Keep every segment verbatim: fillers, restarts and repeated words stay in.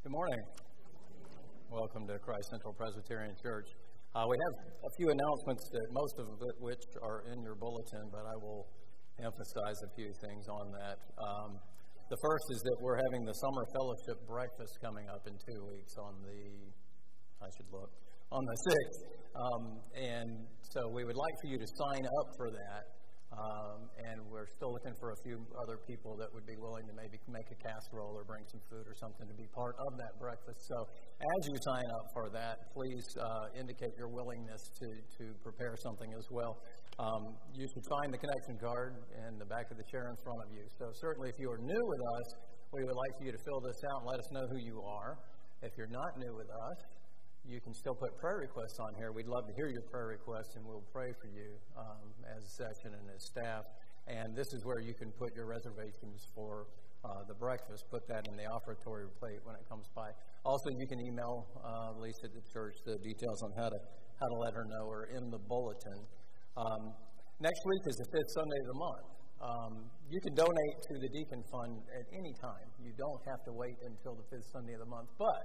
Good morning. Welcome to Christ Central Presbyterian Church. Uh, we have a few announcements, that most of which are in your bulletin, but I will emphasize a few things on that. Um, the first is that we're having the Summer Fellowship Breakfast coming up in two weeks on the, I should look, on the sixth. Um, and so we would like for you to sign up for that. Um, and we're still looking for a few other people that would be willing to maybe make a casserole or bring some food or something to be part of that breakfast. So as you sign up for that, please uh, indicate your willingness to, to prepare something as well. Um, you should find the connection card in the back of the chair in front of you. So certainly if you are new with us, we would like for you to fill this out and let us know who you are. If you're not new with us, you can still put prayer requests on here. We'd love to hear your prayer requests, and we'll pray for you um, as a session and as staff. And this is where you can put your reservations for uh, the breakfast. Put that in the offertory plate when it comes by. Also, you can email uh, Lisa at the church the details on how to how to let her know, or in the bulletin. Um, next week is the fifth Sunday of the month. Um, you can donate to the Deacon Fund at any time. You don't have to wait until the fifth Sunday of the month, but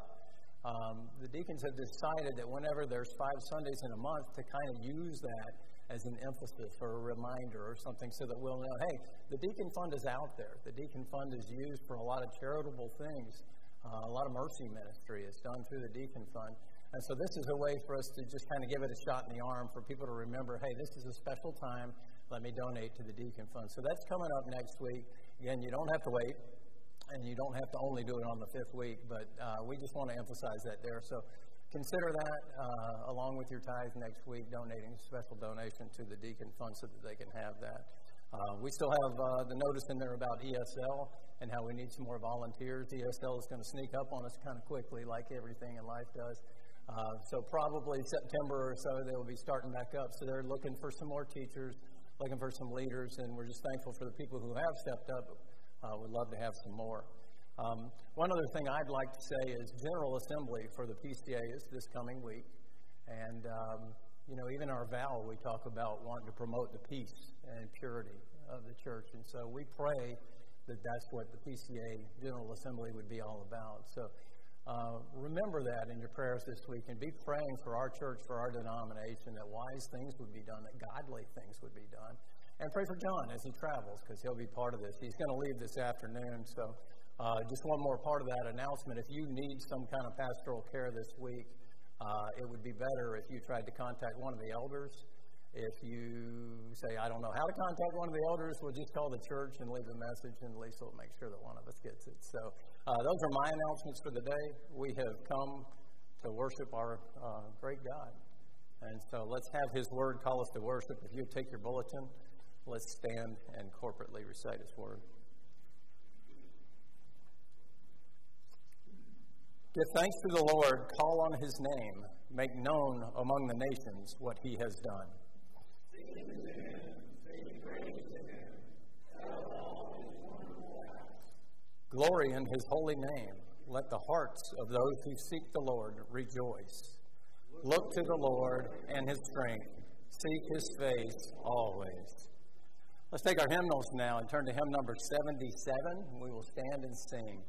Um, the deacons have decided that whenever there's five Sundays in a month, to kind of use that as an emphasis or a reminder or something, so that we'll know, hey, the Deacon Fund is out there. The Deacon Fund is used for a lot of charitable things. Uh, a lot of mercy ministry is done through the Deacon Fund. And so this is a way for us to just kind of give it a shot in the arm for people to remember, hey, this is a special time. Let me donate to the Deacon Fund. So that's coming up next week. Again, you don't have to wait. And you don't have to only do it on the fifth week, but uh, we just want to emphasize that there. So consider that uh, along with your tithe next week, donating a special donation to the Deacon Fund so that they can have that. Uh, we still have uh, the notice in there about E S L and how we need some more volunteers. E S L is going to sneak up on us kind of quickly, like everything in life does. Uh, so probably September or so, they'll be starting back up. So they're looking for some more teachers, looking for some leaders, and we're just thankful for the people who have stepped up. Uh, we'd love to have some more. Um, one other thing I'd like to say is General Assembly for the P C A is this coming week. And, um, you know, even our vow, we talk about wanting to promote the peace and purity of the church. And so we pray that that's what the P C A General Assembly would be all about. So uh, remember that in your prayers this week, and be praying for our church, for our denomination, that wise things would be done, that godly things would be done. And pray for John as he travels, because he'll be part of this. He's going to leave this afternoon. So uh, just one more part of that announcement. If you need some kind of pastoral care this week, uh, it would be better if you tried to contact one of the elders. If you say, I don't know how to contact one of the elders, we'll just call the church and leave a message, and Lisa will make sure that one of us gets it. So uh, those are my announcements for the day. We have come to worship our uh, great God. And so let's have his word call us to worship. If you take your bulletin, let's stand and corporately recite his word. Give thanks to the Lord, call on his name, make known among the nations what he has done. Sing to him, sing praise to him, tell all his wonderful acts. Glory in his holy name, let the hearts of those who seek the Lord rejoice. Look to the Lord and his strength, seek his face always. Let's take our hymnals now and turn to hymn number seventy-seven. We will stand and sing.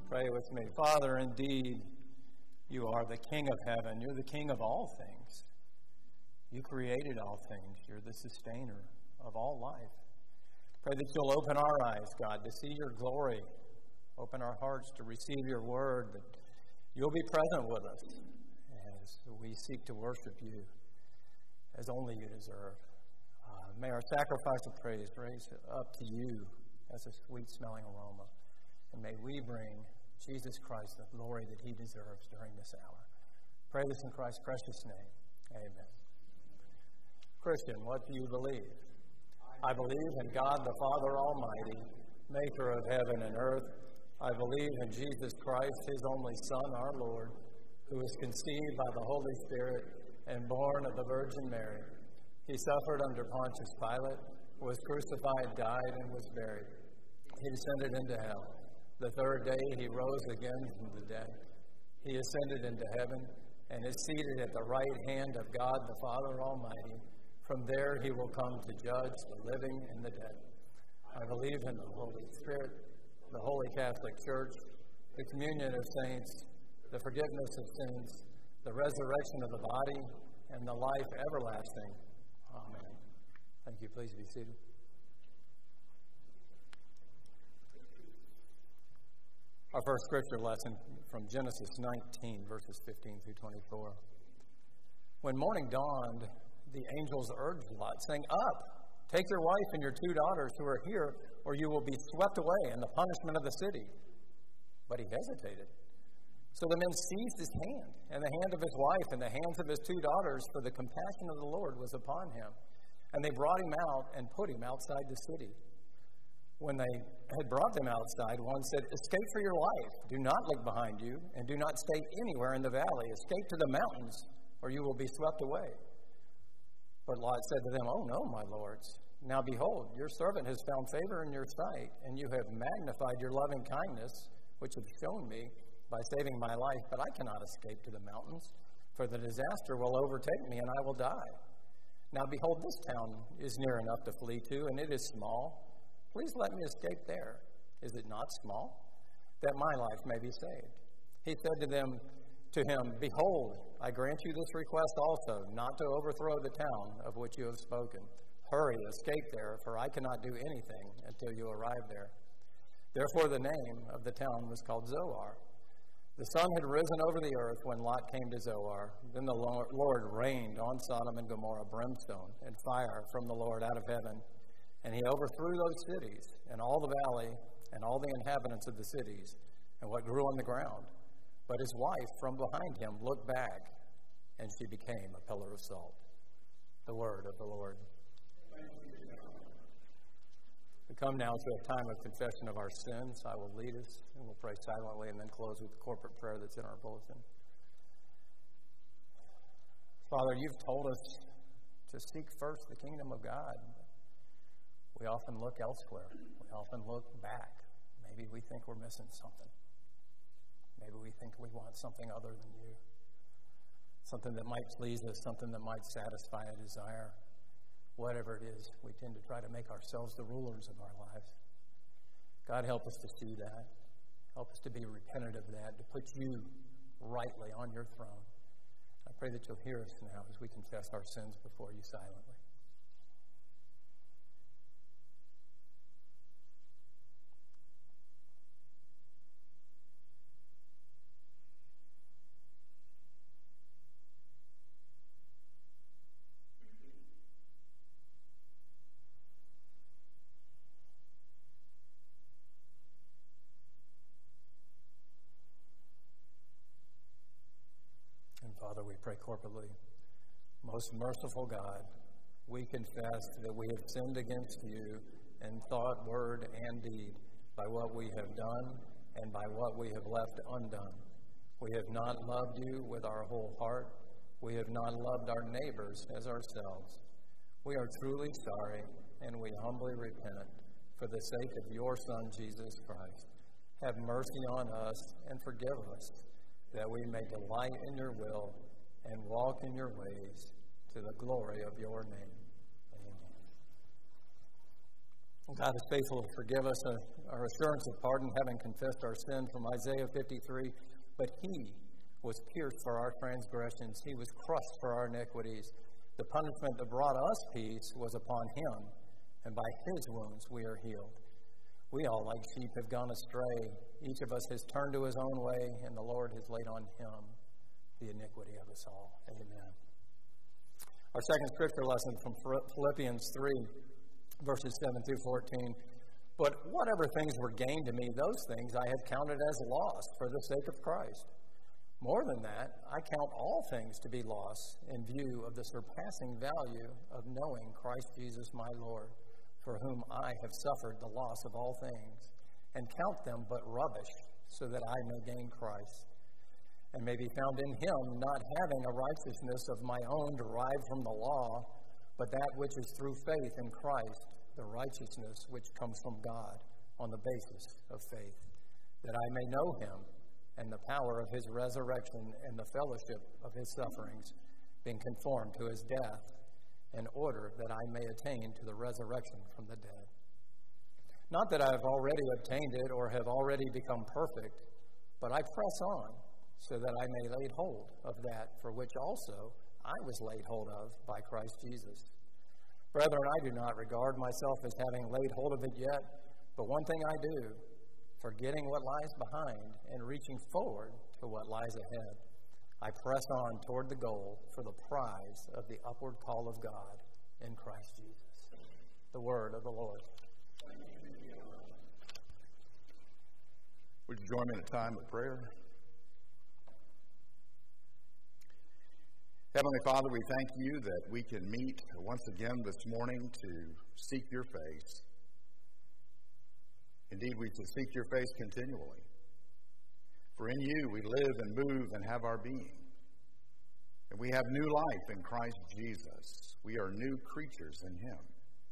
Pray with me. Father, indeed, you are the King of heaven. You're the King of all things. You created all things. You're the sustainer of all life. Pray that you'll open our eyes, God, to see your glory. Open our hearts to receive your word, that you'll be present with us as we seek to worship you as only you deserve. Uh, may our sacrifice of praise raise up to you as a sweet-smelling aroma. And may we bring Jesus Christ the glory that he deserves during this hour. Pray this in Christ's precious name. Amen. Christian, what do you believe? I believe in God the Father Almighty, maker of heaven and earth. I believe in Jesus Christ, his only Son, our Lord, who was conceived by the Holy Spirit and born of the Virgin Mary. He suffered under Pontius Pilate, was crucified, died, and was buried. He descended into hell. The third day he rose again from the dead. He ascended into heaven and is seated at the right hand of God the Father Almighty. From there he will come to judge the living and the dead. I believe in the Holy Spirit, the Holy Catholic Church, the communion of saints, the forgiveness of sins, the resurrection of the body, and the life everlasting. Amen. Thank you. Please be seated. Our first scripture lesson from Genesis nineteen, verses fifteen through twenty-four. When morning dawned, the angels urged Lot, saying, "Up, take your wife and your two daughters who are here, or you will be swept away in the punishment of the city." But he hesitated. So the men seized his hand, and the hand of his wife, and the hands of his two daughters, for the compassion of the Lord was upon him. And they brought him out and put him outside the city. When they had brought them outside, one said, "Escape for your life. Do not look behind you, and do not stay anywhere in the valley. Escape to the mountains, or you will be swept away." But Lot said to them, "Oh no, my lords. Now behold, your servant has found favor in your sight, and you have magnified your loving kindness, which you've shown me, by saving my life. But I cannot escape to the mountains, for the disaster will overtake me, and I will die. Now behold, this town is near enough to flee to, and it is small. Please let me escape there. Is it not small? That my life may be saved." He said to them, to him, "Behold, I grant you this request also, not to overthrow the town of which you have spoken. Hurry, escape there, for I cannot do anything until you arrive there." Therefore the name of the town was called Zoar. The sun had risen over the earth when Lot came to Zoar. Then the Lord rained on Sodom and Gomorrah brimstone and fire from the Lord out of heaven. And he overthrew those cities, and all the valley, and all the inhabitants of the cities, and what grew on the ground. But his wife from behind him looked back, and she became a pillar of salt. The word of the Lord. We come now to a time of confession of our sins. I will lead us, and we'll pray silently, and then close with the corporate prayer that's in our bulletin. Father, you've told us to seek first the kingdom of God. We often look elsewhere. We often look back. Maybe we think we're missing something. Maybe we think we want something other than you. Something that might please us, something that might satisfy a desire. Whatever it is, we tend to try to make ourselves the rulers of our lives. God, help us to see that. Help us to be repentant of that, to put you rightly on your throne. I pray that you'll hear us now as we confess our sins before you silently. Father, we pray corporately. Most merciful God, we confess that we have sinned against you in thought, word, and deed by what we have done and by what we have left undone. We have not loved you with our whole heart. We have not loved our neighbors as ourselves. We are truly sorry, and we humbly repent for the sake of your Son, Jesus Christ. Have mercy on us and forgive us, that we may delight in your will and walk in your ways to the glory of your name. Amen. God is faithful to forgive us uh, our assurance of pardon, having confessed our sin, from Isaiah fifty-three. But he was pierced for our transgressions. He was crushed for our iniquities. The punishment that brought us peace was upon him, and by his wounds we are healed. We all, like sheep, have gone astray. Each of us has turned to his own way, and the Lord has laid on him the iniquity of us all. Amen. Our second scripture lesson from Philippians three, verses seven through fourteen. But whatever things were gained to me, those things I have counted as loss for the sake of Christ. More than that, I count all things to be loss in view of the surpassing value of knowing Christ Jesus my Lord, for whom I have suffered the loss of all things, and count them but rubbish, so that I may gain Christ, and may be found in him, not having a righteousness of my own derived from the law, but that which is through faith in Christ, the righteousness which comes from God on the basis of faith, that I may know him and the power of his resurrection and the fellowship of his sufferings, being conformed to his death, in order that I may attain to the resurrection from the dead. Not that I have already obtained it or have already become perfect, but I press on, so that I may lay hold of that for which also I was laid hold of by Christ Jesus. Brethren, I do not regard myself as having laid hold of it yet, but one thing I do, forgetting what lies behind and reaching forward to what lies ahead, I press on toward the goal for the prize of the upward call of God in Christ Jesus. The word of the Lord. Would you join me in a time of prayer? Heavenly Father, we thank you that we can meet once again this morning to seek your face. Indeed, we should seek your face continually. For in you we live and move and have our being. And we have new life in Christ Jesus. We are new creatures in him.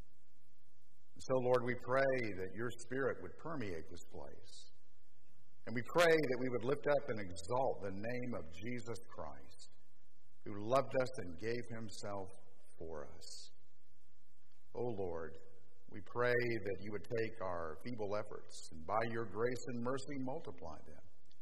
And so, Lord, we pray that your Spirit would permeate this place. And we pray that we would lift up and exalt the name of Jesus Christ, who loved us and gave himself for us. O Lord, we pray that you would take our feeble efforts and by your grace and mercy multiply them,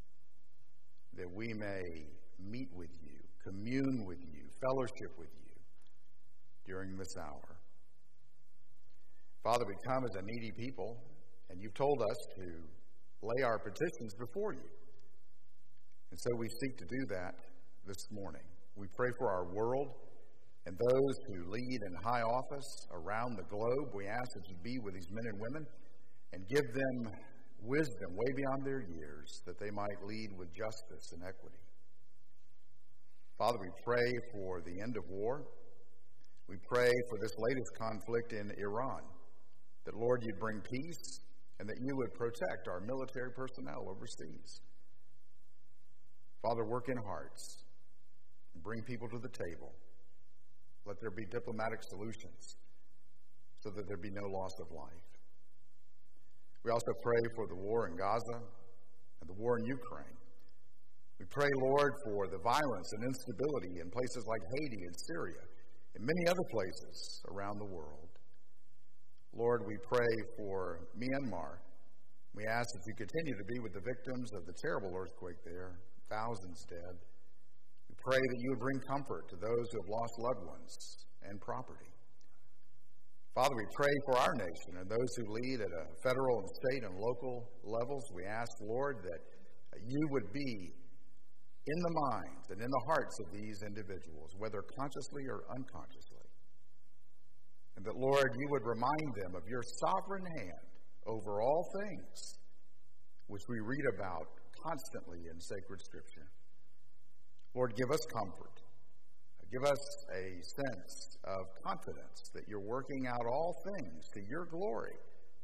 that we may meet with you, commune with you, fellowship with you during this hour. Father, we come as a needy people, and you've told us to lay our petitions before you. And so we seek to do that this morning. We pray for our world and those who lead in high office around the globe. We ask that you be with these men and women and give them wisdom way beyond their years, that they might lead with justice and equity. Father, we pray for the end of war. We pray for this latest conflict in Iran, that, Lord, you'd bring peace and that you would protect our military personnel overseas. Father, work in hearts and bring people to the table. Let there be diplomatic solutions so that there be no loss of life. We also pray for the war in Gaza and the war in Ukraine. We pray, Lord, for the violence and instability in places like Haiti and Syria and many other places around the world. Lord, we pray for Myanmar. We ask that you continue to be with the victims of the terrible earthquake there, thousands dead. We pray that you would bring comfort to those who have lost loved ones and property. Father, we pray for our nation and those who lead at a federal and state and local levels. We ask, Lord, that you would be in the minds and in the hearts of these individuals, whether consciously or unconsciously. And that, Lord, you would remind them of your sovereign hand over all things, which we read about constantly in sacred Scripture. Lord, give us comfort. Give us a sense of confidence that you're working out all things to your glory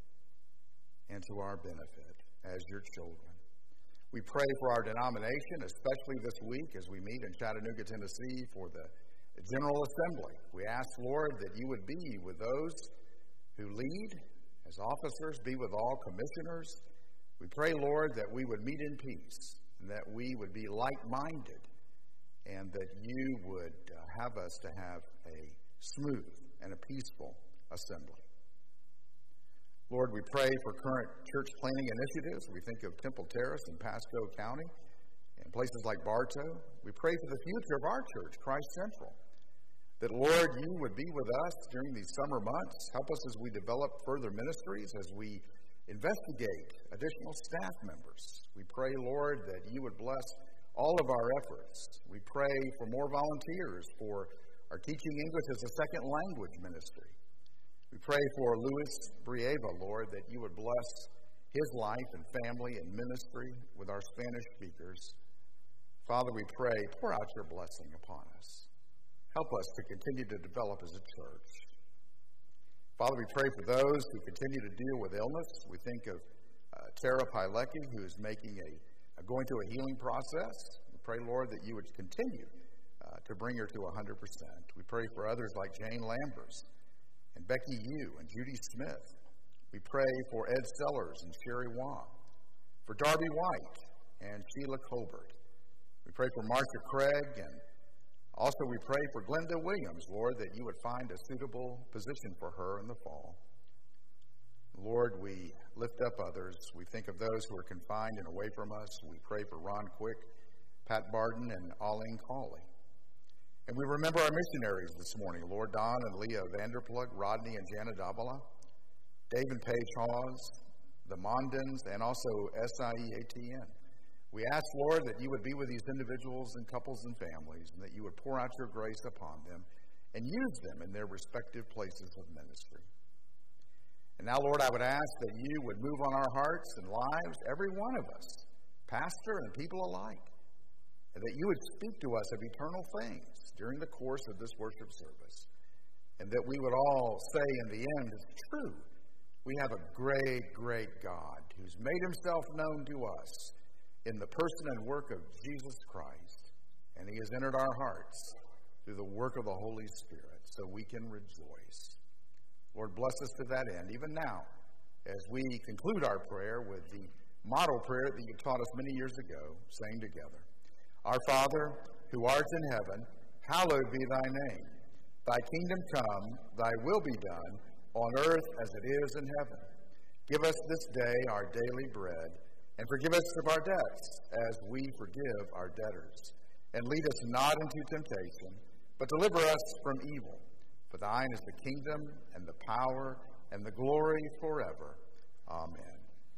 and to our benefit as your children. We pray for our denomination, especially this week as we meet in Chattanooga, Tennessee for the General Assembly. We ask, Lord, that you would be with those who lead as officers, be with all commissioners. We pray, Lord, that we would meet in peace and that we would be like-minded, and that you would uh, have us to have a smooth and a peaceful assembly. Lord, we pray for current church planning initiatives. We think of Temple Terrace in Pasco County and places like Bartow. We pray for the future of our church, Christ Central. That, Lord, you would be with us during these summer months. Help us as we develop further ministries, as we investigate additional staff members. We pray, Lord, that you would bless all of our efforts. We pray for more volunteers for our Teaching English as a Second Language ministry. We pray for Luis Brieva, Lord, that you would bless his life and family and ministry with our Spanish speakers. Father, we pray, pour out your blessing upon us. Help us to continue to develop as a church. Father, we pray for those who continue to deal with illness. We think of uh, Tara Pilecki, who is making a, a going through a healing process. We pray, Lord, that you would continue uh, to bring her to one hundred percent. We pray for others like Jane Lambers and Becky Yu and Judy Smith. We pray for Ed Sellers and Sherry Wong, for Darby White and Sheila Colbert. We pray for Marcia Craig, and also we pray for Glenda Williams, Lord, that you would find a suitable position for her in the fall. Lord, we lift up others. We think of those who are confined and away from us. We pray for Ron Quick, Pat Barden, and Arlene Cawley. And we remember our missionaries this morning, Lord, Don and Leah Vanderplug, Rodney and Jana Davila, Dave and Paige Hawes, the Mondens, and also S I E A T N. We ask, Lord, that you would be with these individuals and couples and families, and that you would pour out your grace upon them and use them in their respective places of ministry. And now, Lord, I would ask that you would move on our hearts and lives, every one of us, pastor and people alike, and that you would speak to us of eternal things during the course of this worship service, and that we would all say in the end, it's true, we have a great, great God who's made himself known to us in the person and work of Jesus Christ, and he has entered our hearts through the work of the Holy Spirit, so we can rejoice. Lord, bless us to that end, even now, as we conclude our prayer with the model prayer that you taught us many years ago, saying together, Our Father, who art in heaven, hallowed be thy name. Thy kingdom come, thy will be done, on earth as it is in heaven. Give us this day our daily bread, and forgive us of our debts, as we forgive our debtors. And lead us not into temptation, but deliver us from evil. For thine is the kingdom, and the power, and the glory forever. Amen.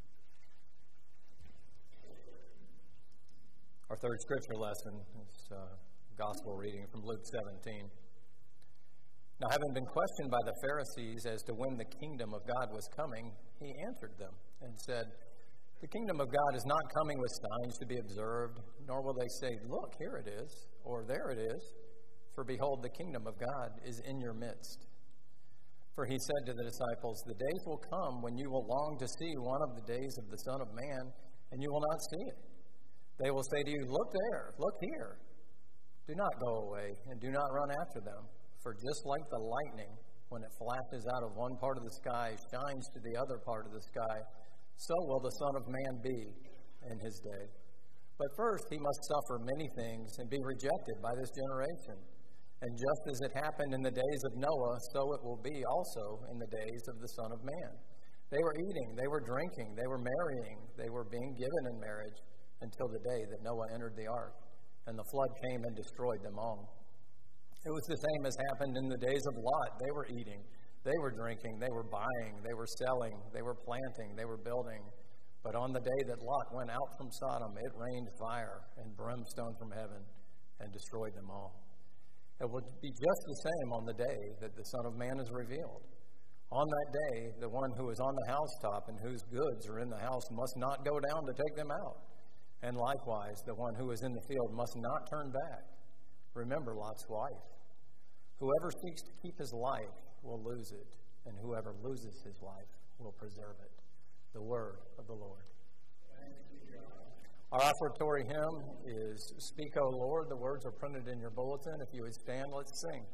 Our third scripture lesson is uh, gospel reading from Luke seventeen. Now, having been questioned by the Pharisees as to when the kingdom of God was coming, he answered them and said, The kingdom of God is not coming with signs to be observed, nor will they say, Look, here it is, or there it is. For behold, the kingdom of God is in your midst. For he said to the disciples, The days will come when you will long to see one of the days of the Son of Man, and you will not see it. They will say to you, Look there, look here. Do not go away, and do not run after them. For just like the lightning, when it flashes out of one part of the sky, shines to the other part of the sky, so will the Son of Man be in his day. But first he must suffer many things and be rejected by this generation. And just as it happened in the days of Noah, so it will be also in the days of the Son of Man. They were eating, they were drinking, they were marrying, they were being given in marriage until the day that Noah entered the ark, and the flood came and destroyed them all. It was the same as happened in the days of Lot. They were eating, they were drinking, they were buying, they were selling, they were planting, they were building. But on the day that Lot went out from Sodom, it rained fire and brimstone from heaven and destroyed them all. It will be just the same on the day that the Son of Man is revealed. On that day, the one who is on the housetop and whose goods are in the house must not go down to take them out. And likewise, the one who is in the field must not turn back. Remember Lot's wife. Whoever seeks to keep his life will lose it, and whoever loses his life will preserve it. The word of the Lord. Our offertory hymn is Speak, O Lord. The words are printed in your bulletin. If you would stand, let's sing.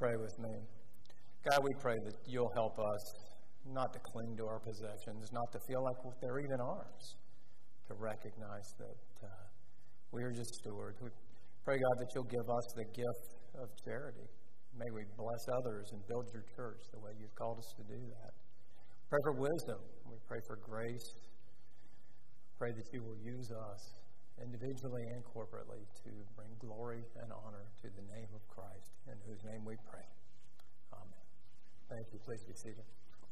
pray with me? God, we pray that you'll help us not to cling to our possessions, not to feel like they're even ours, to recognize that uh, we are just stewards. We pray, God, that you'll give us the gift of charity. May we bless others and build your church the way you've called us to do that. Pray for wisdom. We pray for grace. Pray that you will use us individually and corporately to bring glory and honor to the name of Christ, in whose name we pray. Amen. Thank you. Please be seated.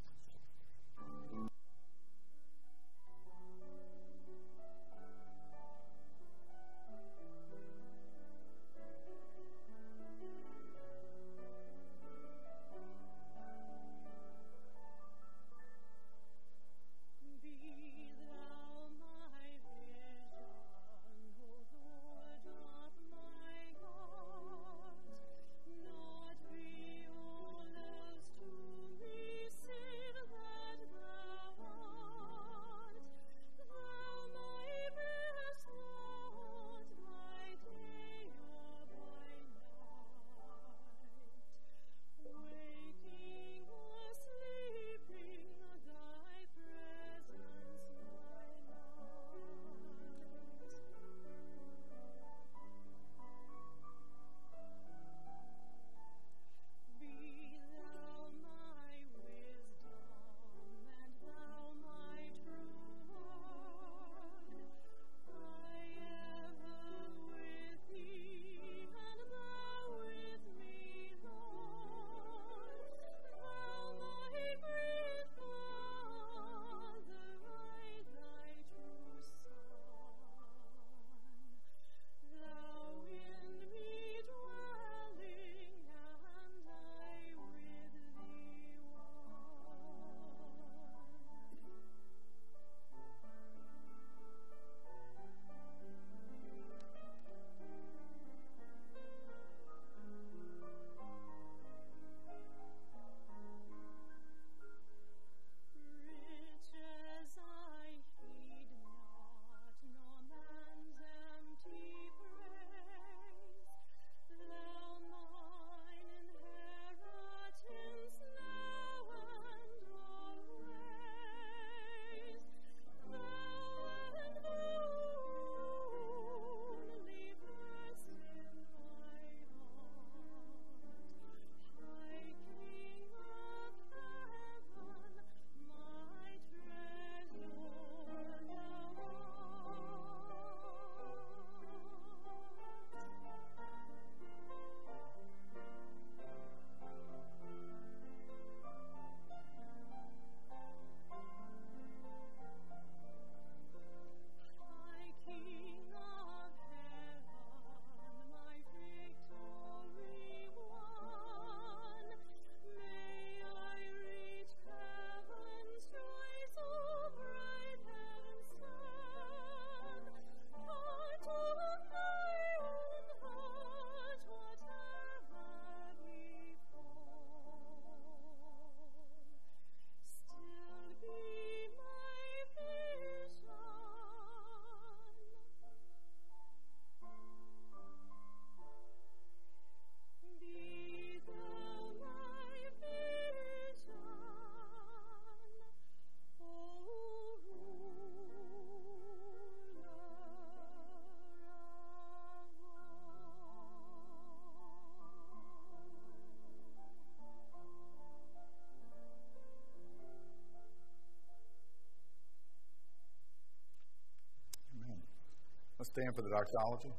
Let's stand for the doxology.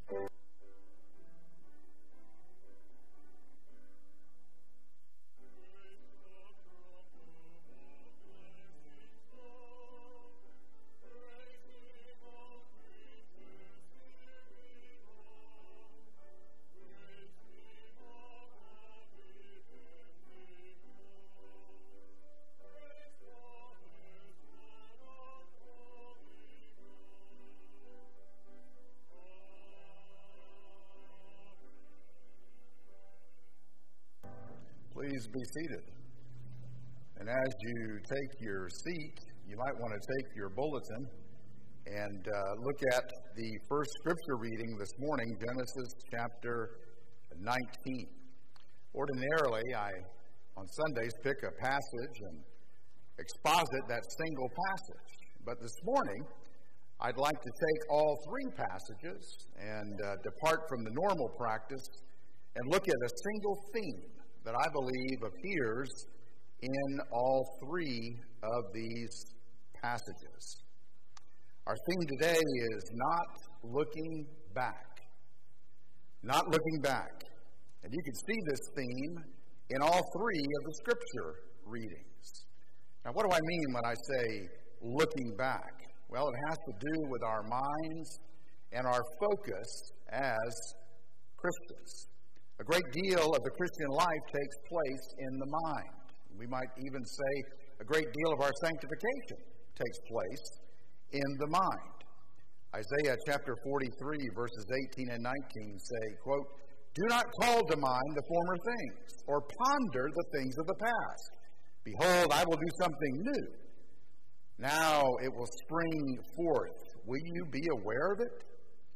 Please be seated. And as you take your seat, you might want to take your bulletin and uh, look at the first scripture reading this morning, Genesis chapter nineteen. Ordinarily, I, on Sundays, pick a passage and exposit that single passage. But this morning, I'd like to take all three passages and uh, depart from the normal practice and look at a single theme that I believe appears in all three of these passages. Our theme today is not looking back. Not looking back. And you can see this theme in all three of the scripture readings. Now, what do I mean when I say looking back? Well, it has to do with our minds and our focus as Christians. A great deal of the Christian life takes place in the mind. We might even say a great deal of our sanctification takes place in the mind. Isaiah chapter forty-three, verses eighteen and nineteen say, quote, "Do not call to mind the former things, or ponder the things of the past. Behold, I will do something new. Now it will spring forth. Will you be aware of it?"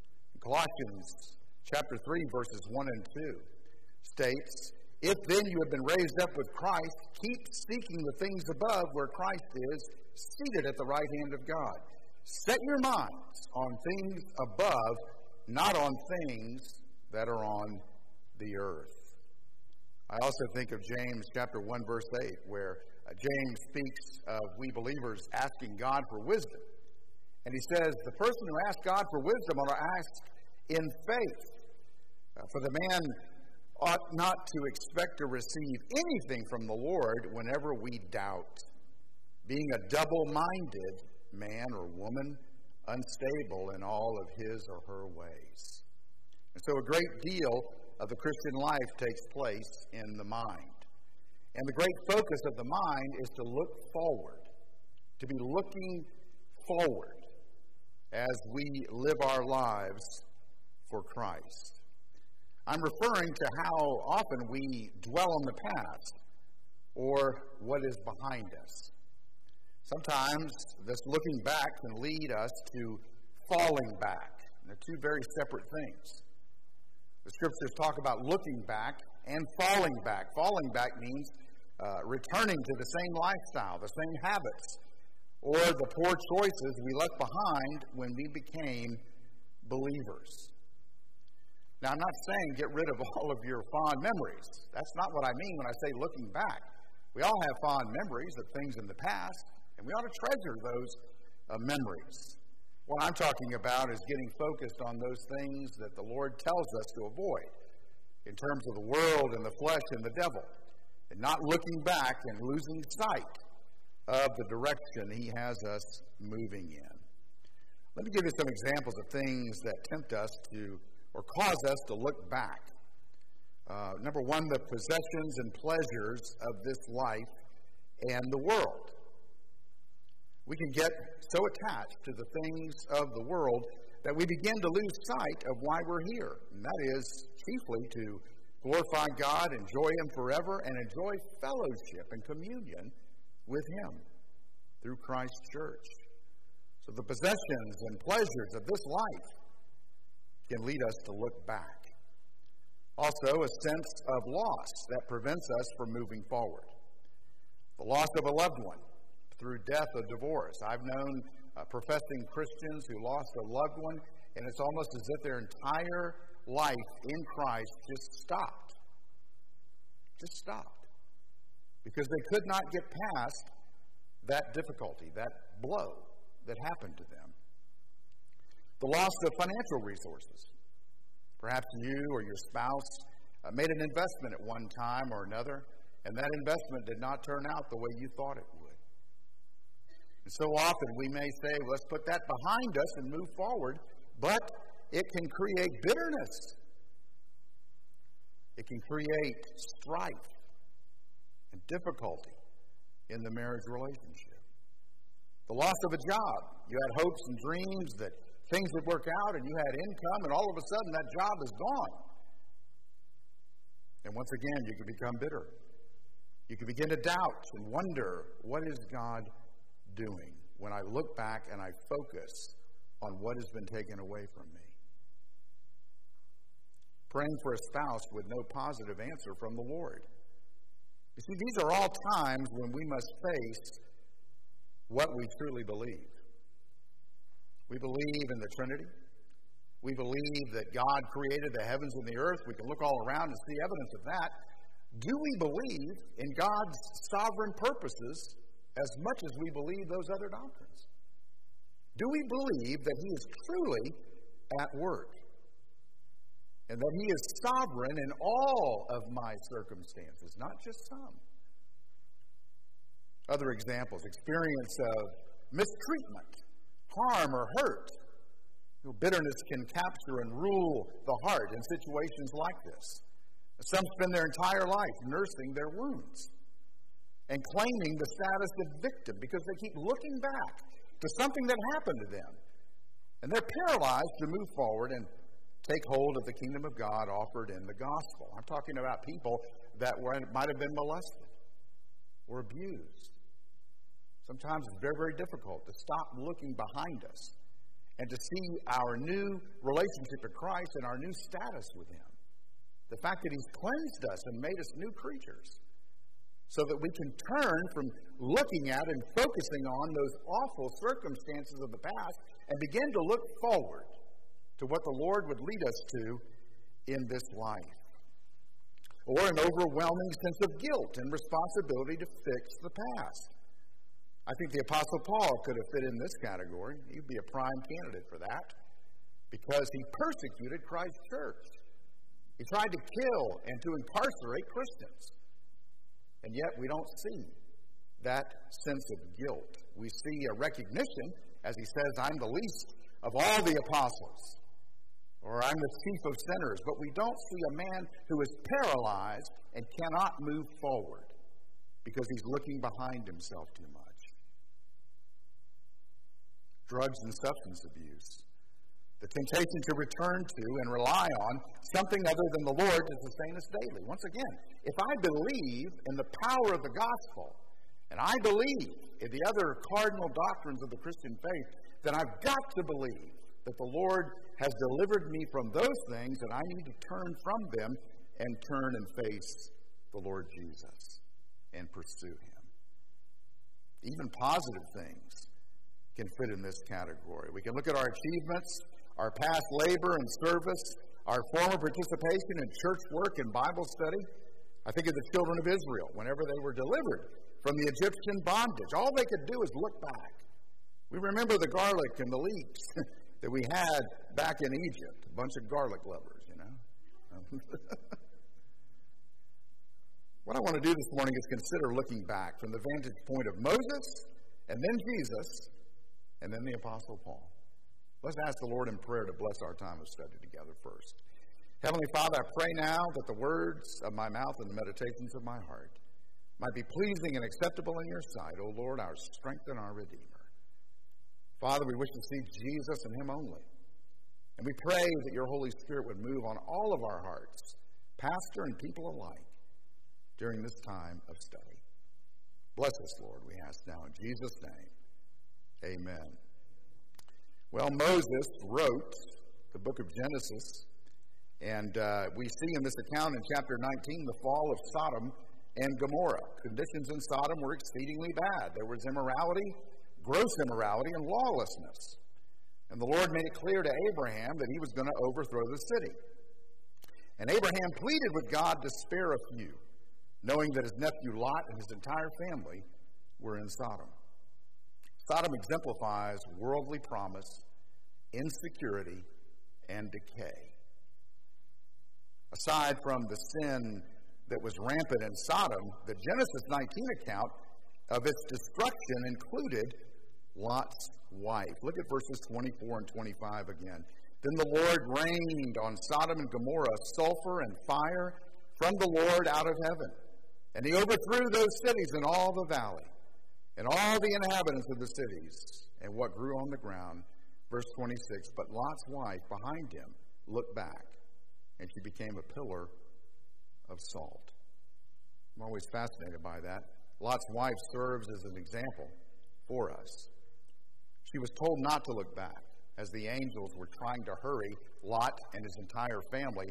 Colossians chapter three, verses one and two states, "If then you have been raised up with Christ, keep seeking the things above where Christ is, seated at the right hand of God. Set your minds on things above, not on things that are on the earth." I also think of James chapter one, verse eight, where uh, James speaks of we believers asking God for wisdom. And he says, the person who asks God for wisdom ought to ask in faith. Uh, for the man ought not to expect to receive anything from the Lord whenever we doubt, being a double-minded man or woman, unstable in all of his or her ways. And so a great deal of the Christian life takes place in the mind. And the great focus of the mind is to look forward, to be looking forward as we live our lives for Christ. I'm referring to how often we dwell on the past or what is behind us. Sometimes this looking back can lead us to falling back. And they're two very separate things. The scriptures talk about looking back and falling back. Falling back means uh, returning to the same lifestyle, the same habits, or the poor choices we left behind when we became believers. Now, I'm not saying get rid of all of your fond memories. That's not what I mean when I say looking back. We all have fond memories of things in the past, and we ought to treasure those uh, memories. What I'm talking about is getting focused on those things that the Lord tells us to avoid in terms of the world and the flesh and the devil, and not looking back and losing sight of the direction He has us moving in. Let me give you some examples of things that tempt us to, or cause us to look back. Uh, number one, the possessions and pleasures of this life and the world. We can get so attached to the things of the world that we begin to lose sight of why we're here. And that is chiefly to glorify God, enjoy Him forever, and enjoy fellowship and communion with Him through Christ's church. So the possessions and pleasures of this life can lead us to look back. Also, a sense of loss that prevents us from moving forward. The loss of a loved one through death or divorce. I've known uh, professing Christians who lost a loved one, and it's almost as if their entire life in Christ just stopped. Just stopped. Because they could not get past that difficulty, that blow that happened to them. The loss of financial resources. Perhaps you or your spouse uh, made an investment at one time or another, and that investment did not turn out the way you thought it would. And so often we may say, let's put that behind us and move forward, but it can create bitterness. It can create strife and difficulty in the marriage relationship. The loss of a job. You had hopes and dreams that things would work out and you had income, and all of a sudden that job is gone. And once again, you can become bitter. You can begin to doubt and wonder, what is God doing when I look back and I focus on what has been taken away from me? praying for a spouse with no positive answer from the Lord. You see, these are all times when we must face what we truly believe. We believe in the Trinity. We believe that God created the heavens and the earth. We can look all around and see evidence of that. Do we believe in God's sovereign purposes as much as we believe those other doctrines? Do we believe that He is truly at work and that He is sovereign in all of my circumstances, not just some? Other examples: experience of mistreatment, harm, or hurt. You know, bitterness can capture and rule the heart in situations like this. Some spend their entire life nursing their wounds and claiming the status of victim because they keep looking back to something that happened to them. And they're paralyzed to move forward and take hold of the kingdom of God offered in the gospel. I'm talking about people that were, might have been molested or abused. Sometimes it's very, very difficult to stop looking behind us and to see our new relationship to Christ and our new status with Him. The fact that He's cleansed us and made us new creatures so that we can turn from looking at and focusing on those awful circumstances of the past and begin to look forward to what the Lord would lead us to in this life. Or an overwhelming sense of guilt and responsibility to fix the past. I think the Apostle Paul could have fit in this category. He'd be a prime candidate for that because he persecuted Christ's church. He tried to kill and to incarcerate Christians. And yet we don't see that sense of guilt. We see a recognition, as he says, I'm the least of all the apostles, or I'm the chief of sinners. But we don't see a man who is paralyzed and cannot move forward because he's looking behind himself too much. Drugs and substance abuse. The temptation to return to and rely on something other than the Lord to sustain us daily. Once again, if I believe in the power of the gospel, and I believe in the other cardinal doctrines of the Christian faith, then I've got to believe that the Lord has delivered me from those things, and I need to turn from them and turn and face the Lord Jesus and pursue Him. Even positive things can fit in this category. We can look at our achievements, our past labor and service, our former participation in church work and Bible study. I think of the children of Israel, whenever they were delivered from the Egyptian bondage. All they could do is look back. We remember the garlic and the leeks that we had back in Egypt. A bunch of garlic lovers, you know. What I want to do this morning is consider looking back from the vantage point of Moses, and then Jesus, and then the Apostle Paul. Let's ask the Lord in prayer to bless our time of study together first. Heavenly Father, I pray now that the words of my mouth and the meditations of my heart might be pleasing and acceptable in your sight, O Lord, our strength and our Redeemer. Father, we wish to see Jesus and Him only. And we pray that your Holy Spirit would move on all of our hearts, pastor and people alike, during this time of study. Bless us, Lord, we ask now in Jesus' name. Amen. Well, Moses wrote the book of Genesis, and uh, we see in this account in chapter nineteen the fall of Sodom and Gomorrah. Conditions in Sodom were exceedingly bad. There was immorality, gross immorality, and lawlessness. And the Lord made it clear to Abraham that He was going to overthrow the city. And Abraham pleaded with God to spare a few, knowing that his nephew Lot and his entire family were in Sodom. Sodom exemplifies worldly promise, insecurity, and decay. Aside from the sin that was rampant in Sodom, the Genesis nineteen account of its destruction included Lot's wife. Look at verses twenty-four and twenty-five again. Then the Lord rained on Sodom and Gomorrah sulfur and fire from the Lord out of heaven. And He overthrew those cities and all the valley, and all the inhabitants of the cities, and what grew on the ground. Verse twenty-six, but Lot's wife behind him looked back, and she became a pillar of salt. I'm always fascinated by that. Lot's wife serves as an example for us. She was told not to look back as the angels were trying to hurry Lot and his entire family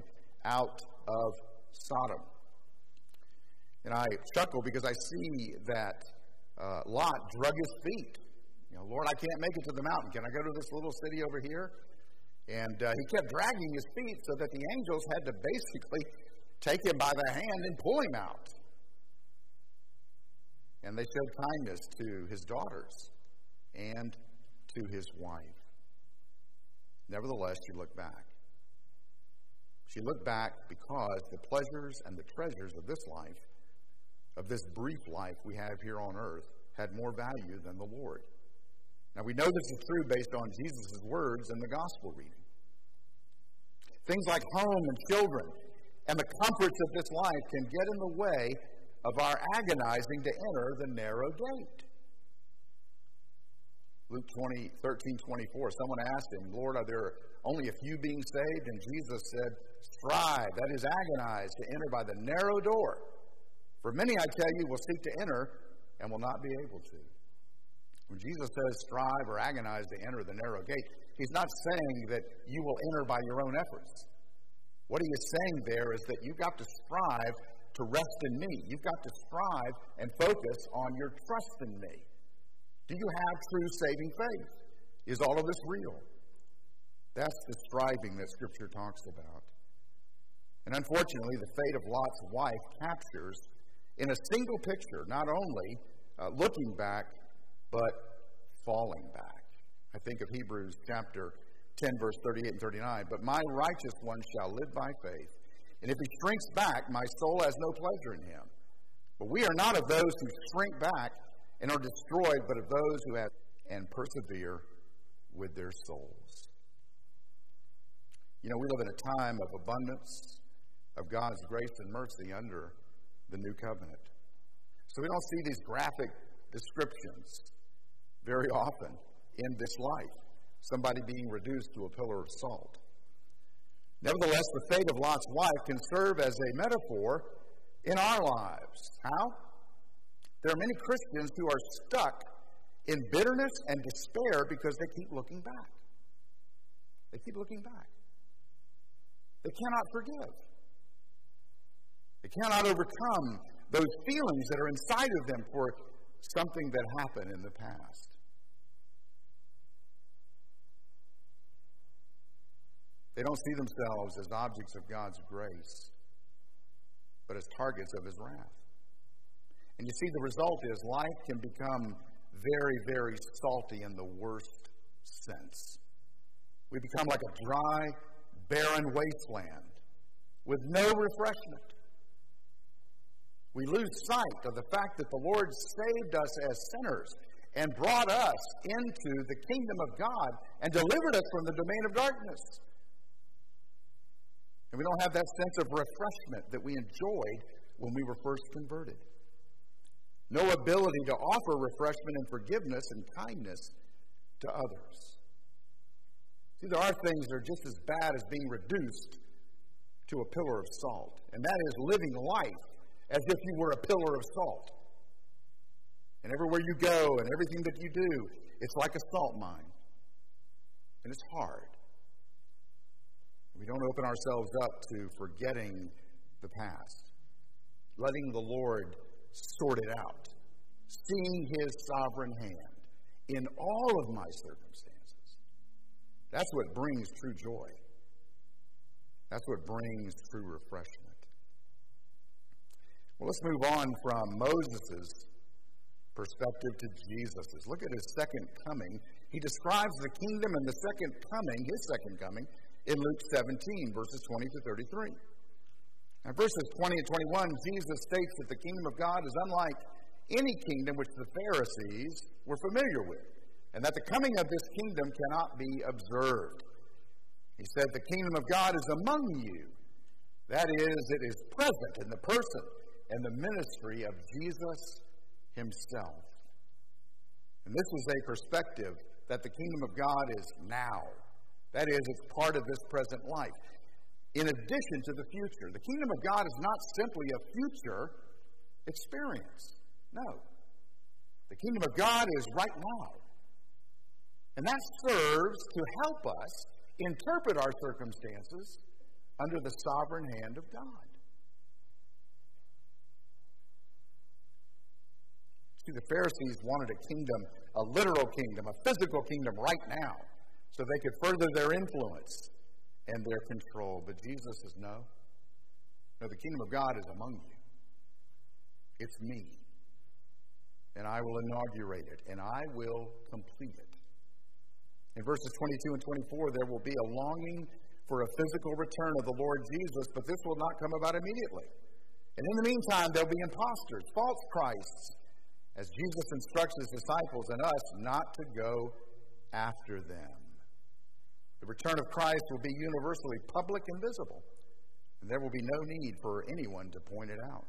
out of Sodom. And I chuckle because I see that uh, Lot drug his feet. You know, Lord, I can't make it to the mountain. Can I go to this little city over here? And uh, he kept dragging his feet so that the angels had to basically take him by the hand and pull him out. And they showed kindness to his daughters and to his wife. Nevertheless, she looked back. She looked back because the pleasures and the treasures of this life, of this brief life we have here on earth, had more value than the Lord. Now, we know this is true based on Jesus' words in the gospel reading. Things like home and children and the comforts of this life can get in the way of our agonizing to enter the narrow gate. Luke twenty, thirteen, twenty-four, someone asked him, Lord, are there only a few being saved? And Jesus said, strive, that is agonize, to enter by the narrow door. For many, I tell you, will seek to enter and will not be able to. When Jesus says strive or agonize to enter the narrow gate, he's not saying that you will enter by your own efforts. What he is saying there is that you've got to strive to rest in me. You've got to strive and focus on your trust in me. Do you have true saving faith? Is all of this real? That's the striving that Scripture talks about. And unfortunately, the fate of Lot's wife captures in a single picture, not only uh, looking back, but falling back. I think of Hebrews chapter ten, verse thirty-eight and thirty-nine. But my righteous one shall live by faith. And if he shrinks back, my soul has no pleasure in him. But we are not of those who shrink back and are destroyed, but of those who have and persevere with their souls. You know, we live in a time of abundance of God's grace and mercy under the new covenant. So we don't see these graphic descriptions very often in this life. Somebody being reduced to a pillar of salt. Nevertheless, the fate of Lot's wife can serve as a metaphor in our lives. How? There are many Christians who are stuck in bitterness and despair because they keep looking back. They keep looking back. They cannot forgive. They cannot overcome those feelings that are inside of them for something that happened in the past. They don't see themselves as objects of God's grace, but as targets of his wrath. And you see, the result is life can become very, very salty in the worst sense. We become like a dry, barren wasteland with no refreshment. We lose sight of the fact that the Lord saved us as sinners and brought us into the kingdom of God and delivered us from the domain of darkness. And we don't have that sense of refreshment that we enjoyed when we were first converted. No ability to offer refreshment and forgiveness and kindness to others. See, there are things that are just as bad as being reduced to a pillar of salt. And that is living life as if you were a pillar of salt. And everywhere you go and everything that you do, it's like a salt mine. And it's hard. We don't open ourselves up to forgetting the past, letting the Lord sort it out, seeing his sovereign hand in all of my circumstances. That's what brings true joy. That's what brings true refreshment. Well, let's move on from Moses' perspective to Jesus'. Look at his second coming. He describes the kingdom and the second coming, his second coming, in Luke seventeen, verses twenty to thirty-three. Now, verses twenty and twenty-one, Jesus states that the kingdom of God is unlike any kingdom which the Pharisees were familiar with, and that the coming of this kingdom cannot be observed. He said, the kingdom of God is among you. That is, it is present in the person and the ministry of Jesus himself. And this is a perspective that the kingdom of God is now. That is, it's part of this present life. In addition to the future, the kingdom of God is not simply a future experience. No. The kingdom of God is right now. And that serves to help us interpret our circumstances under the sovereign hand of God. See, the Pharisees wanted a kingdom, a literal kingdom, a physical kingdom right now, so they could further their influence and their control. But Jesus says, no. No, the kingdom of God is among you. It's me. And I will inaugurate it, and I will complete it. In verses twenty-two and twenty-four, there will be a longing for a physical return of the Lord Jesus, but this will not come about immediately. And in the meantime, there'll be impostors, false Christs, as Jesus instructs his disciples and us not to go after them. The return of Christ will be universally public and visible, and there will be no need for anyone to point it out.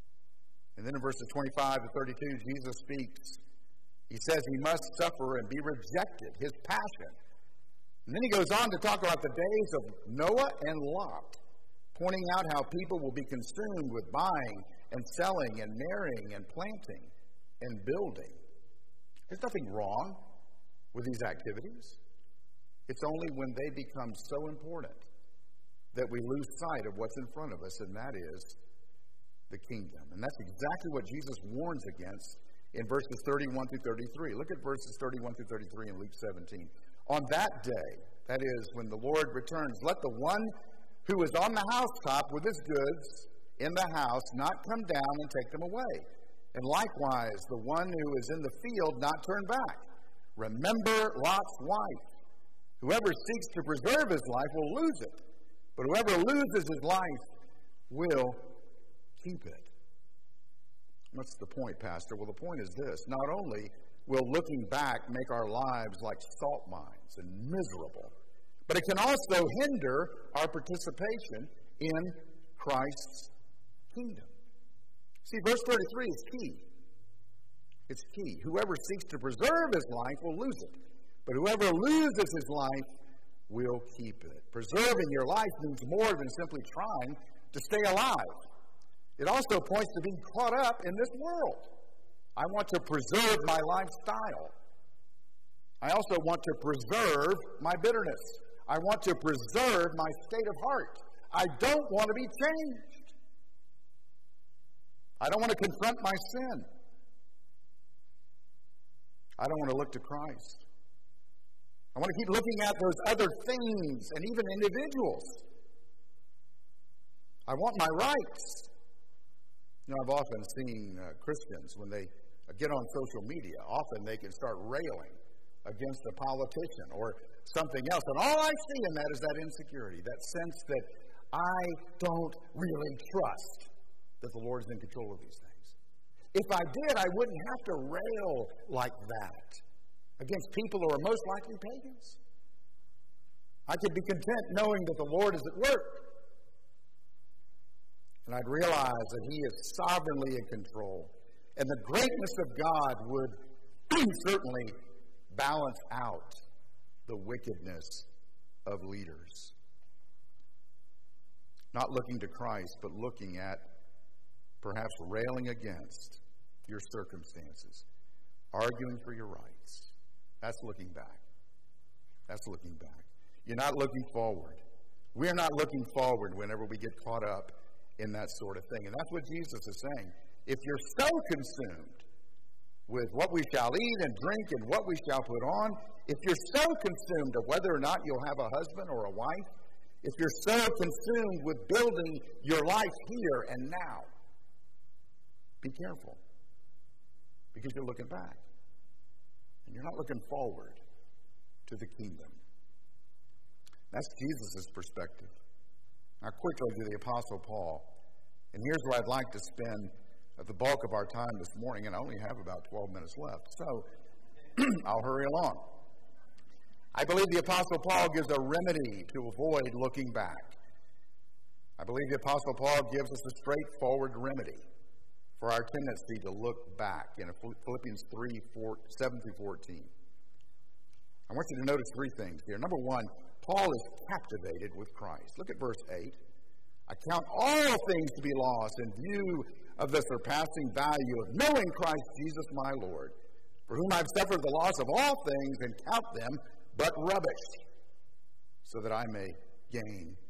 And then in verses twenty-five to thirty-two, Jesus speaks. He says he must suffer and be rejected, his passion. And then he goes on to talk about the days of Noah and Lot, pointing out how people will be consumed with buying and selling and marrying and planting and building. There's nothing wrong with these activities. It's only when they become so important that we lose sight of what's in front of us, and that is the kingdom. And that's exactly what Jesus warns against in verses thirty-one through thirty-three. Look at verses thirty-one through thirty-three in Luke seventeen. On that day, that is, when the Lord returns, let the one who is on the housetop with his goods in the house not come down and take them away. And likewise, the one who is in the field not turn back. Remember Lot's wife. Whoever seeks to preserve his life will lose it, but whoever loses his life will keep it. What's the point, Pastor? Well, the point is this. Not only will looking back make our lives like salt mines and miserable, but it can also hinder our participation in Christ's kingdom. See, verse thirty-three is key. It's key. Whoever seeks to preserve his life will lose it, but whoever loses his life will keep it. Preserving your life means more than simply trying to stay alive. It also points to being caught up in this world. I want to preserve my lifestyle. I also want to preserve my bitterness. I want to preserve my state of heart. I don't want to be changed. I don't want to confront my sin. I don't want to look to Christ. I want to keep looking at those other things and even individuals. I want my rights. You know, I've often seen uh, Christians, when they uh, get on social media, often they can start railing against a politician or something else. And all I see in that is that insecurity, that sense that I don't really trust that the Lord is in control of these things. If I did, I wouldn't have to rail like that against people who are most likely pagans. I could be content knowing that the Lord is at work. And I'd realize that he is sovereignly in control. And the greatness of God would certainly balance out the wickedness of leaders. Not looking to Christ, but looking at, perhaps railing against your circumstances, arguing for your rights. That's looking back. That's looking back. You're not looking forward. We're not looking forward whenever we get caught up in that sort of thing. And that's what Jesus is saying. If you're so consumed with what we shall eat and drink and what we shall put on, if you're so consumed of whether or not you'll have a husband or a wife, if you're so consumed with building your life here and now, be careful, because you're looking back and you're not looking forward to the kingdom. That's Jesus' perspective. Now, quickly to the Apostle Paul. And here's where I'd like to spend the bulk of our time this morning, and I only have about twelve minutes left, so I'll hurry along. I believe the Apostle Paul gives a remedy to avoid looking back. I believe the Apostle Paul gives us a straightforward remedy for our tendency to look back in Philippians three, four, seven through fourteen. I want you to notice three things here. Number one, Paul is captivated with Christ. Look at verse eight. I count all things to be lost in view of the surpassing value of knowing Christ Jesus my Lord, for whom I've suffered the loss of all things and count them but rubbish, so that I may gain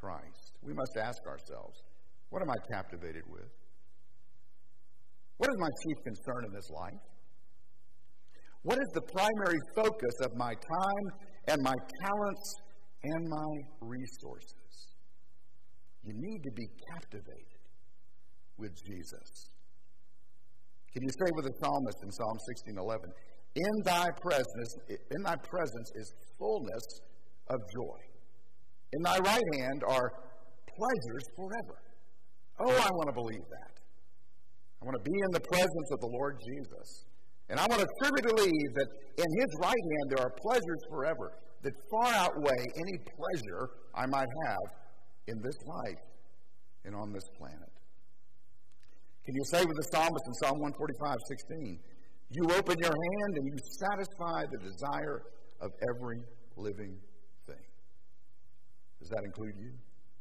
Christ, we must ask ourselves, what am I captivated with? What is my chief concern in this life? What is the primary focus of my time and my talents and my resources? You need to be captivated with Jesus. Can you say with the psalmist in Psalm sixteen eleven, in thy presence, in thy presence is fullness of joy. In thy right hand are pleasures forever. Oh, I want to believe that. I want to be in the presence of the Lord Jesus. And I want to truly believe that in his right hand there are pleasures forever that far outweigh any pleasure I might have in this life and on this planet. Can you say with the psalmist in Psalm one forty-five, sixteen, you open your hand and you satisfy the desire of every living thing. Does that include you?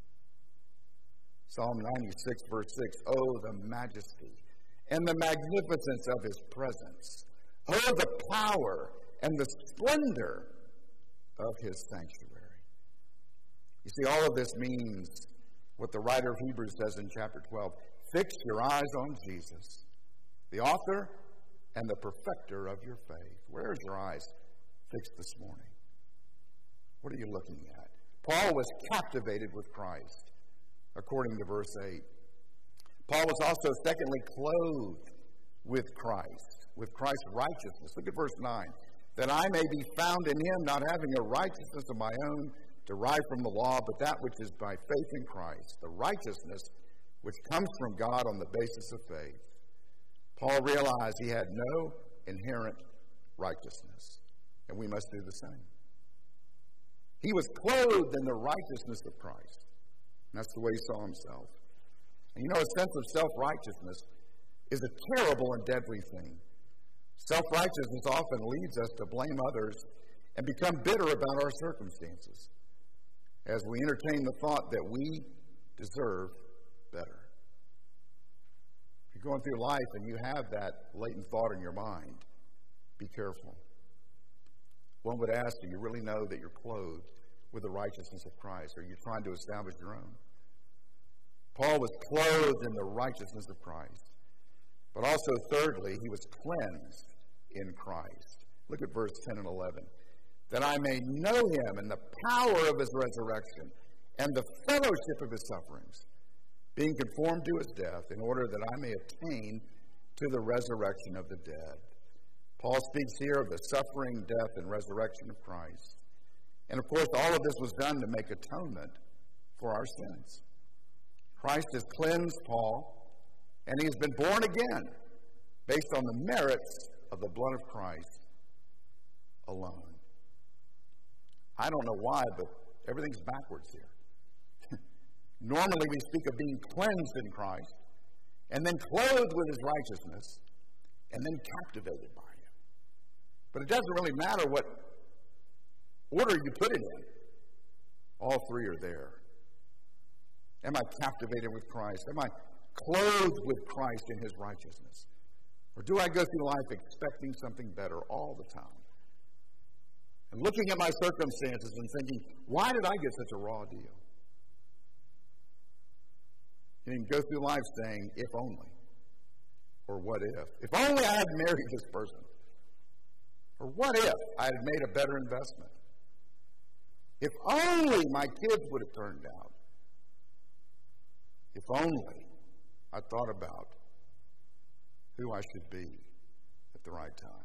Psalm ninety-six, verse six, oh, the majesty and the magnificence of his presence. Oh, the power and the splendor of his sanctuary. You see, all of this means what the writer of Hebrews says in chapter twelve. Fix your eyes on Jesus, the author and the perfecter of your faith. Where is your eyes fixed this morning? What are you looking at? Paul was captivated with Christ, according to verse eight. Paul was also, secondly, clothed with Christ, with Christ's righteousness. Look at verse nine. That I may be found in him, not having a righteousness of my own derived from the law, but that which is by faith in Christ, the righteousness which comes from God on the basis of faith. Paul realized he had no inherent righteousness, and we must do the same. He was clothed in the righteousness of Christ. And that's the way he saw himself. And you know, a sense of self-righteousness is a terrible and deadly thing. Self-righteousness often leads us to blame others and become bitter about our circumstances as we entertain the thought that we deserve better. If you're going through life and you have that latent thought in your mind, be careful. One would ask, do you really know that you're clothed with the righteousness of Christ? Or are you trying to establish your own? Paul was clothed in the righteousness of Christ. But also, thirdly, he was cleansed in Christ. Look at verse ten and eleven. That I may know him and the power of his resurrection and the fellowship of his sufferings, being conformed to his death, in order that I may attain to the resurrection of the dead. Paul speaks here of the suffering, death, and resurrection of Christ. And of course, all of this was done to make atonement for our sins. Christ has cleansed Paul, and he has been born again based on the merits of the blood of Christ alone. I don't know why, but everything's backwards here. Normally we speak of being cleansed in Christ, and then clothed with his righteousness, and then captivated by him. But it doesn't really matter what order you put it in. All three are there. Am I captivated with Christ? Am I clothed with Christ in his righteousness? Or do I go through life expecting something better all the time? And looking at my circumstances and thinking, why did I get such a raw deal? You can go through life saying, if only. Or what if? If only I had married this person. Or what if I had made a better investment? If only my kids would have turned out. If only I thought about who I should be at the right time.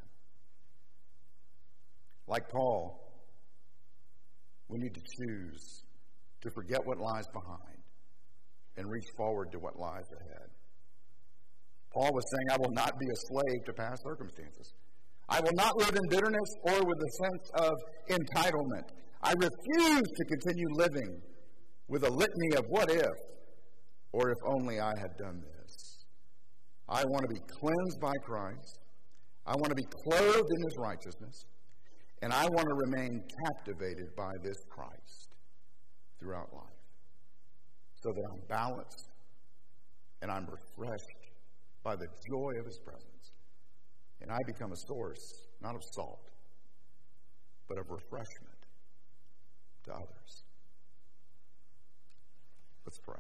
Like Paul, we need to choose to forget what lies behind and reach forward to what lies ahead. Paul was saying, I will not be a slave to past circumstances. I will not live in bitterness or with a sense of entitlement. I refuse to continue living with a litany of what if, or if only I had done this. I want to be cleansed by Christ. I want to be clothed in his righteousness. And I want to remain captivated by this Christ throughout life, so that I'm balanced and I'm refreshed by the joy of his presence. And I become a source, not of salt, but of refreshment to others. Let's pray.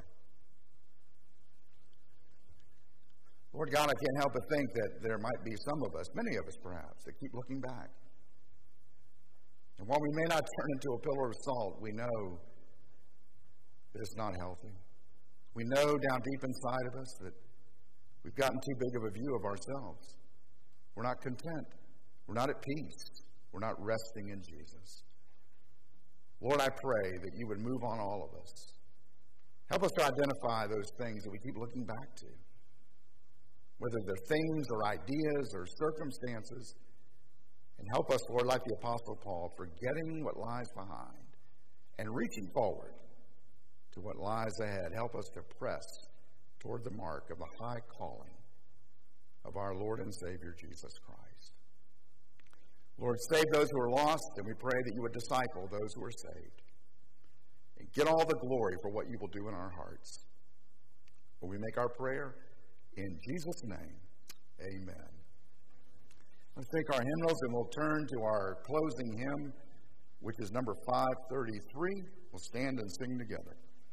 Lord God, I can't help but think that there might be some of us, many of us perhaps, that keep looking back. And while we may not turn into a pillar of salt, we know that it's not healthy. We know down deep inside of us that we've gotten too big of a view of ourselves. We're not content. We're not at peace. We're not resting in Jesus. Lord, I pray that you would move on all of us. Help us to identify those things that we keep looking back to. Whether they're things or ideas or circumstances. And help us, Lord, like the Apostle Paul, forgetting what lies behind and reaching forward to what lies ahead. Help us to press toward the mark of the high calling of our Lord and Savior, Jesus Christ. Lord, save those who are lost, and we pray that you would disciple those who are saved. And get all the glory for what you will do in our hearts. Will we make our prayer? In Jesus' name, amen. Let's take our hymnals and we'll turn to our closing hymn, which is number five thirty-three. We'll stand and sing together.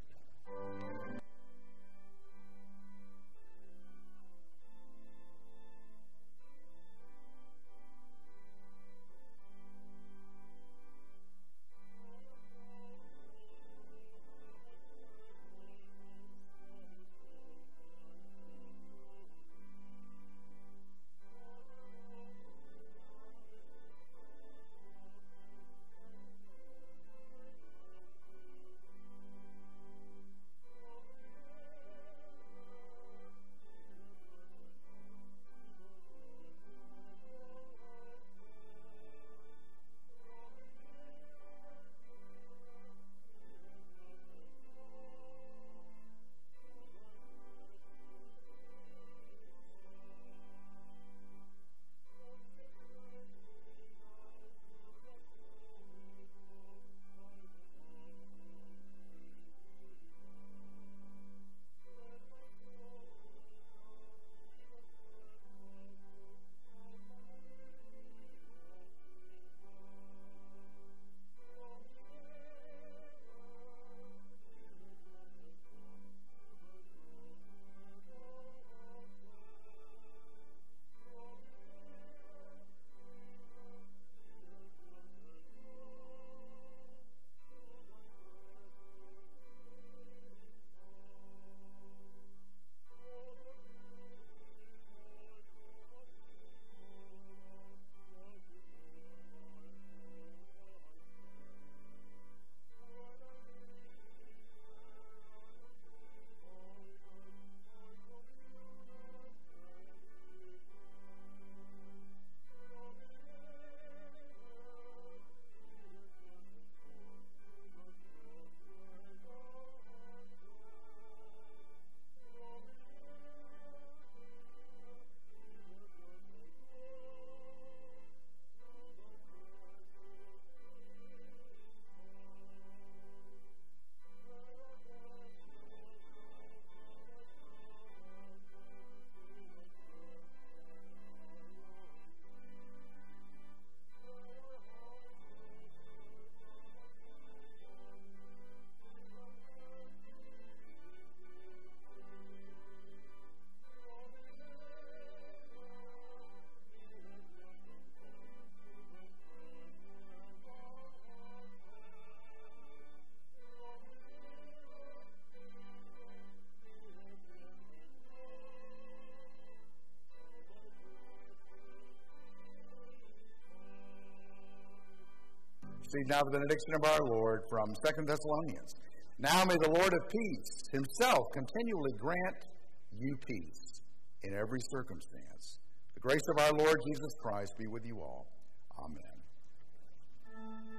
Receive now the benediction of our Lord from Second Thessalonians. Now may the Lord of peace himself continually grant you peace in every circumstance. The grace of our Lord Jesus Christ be with you all. Amen.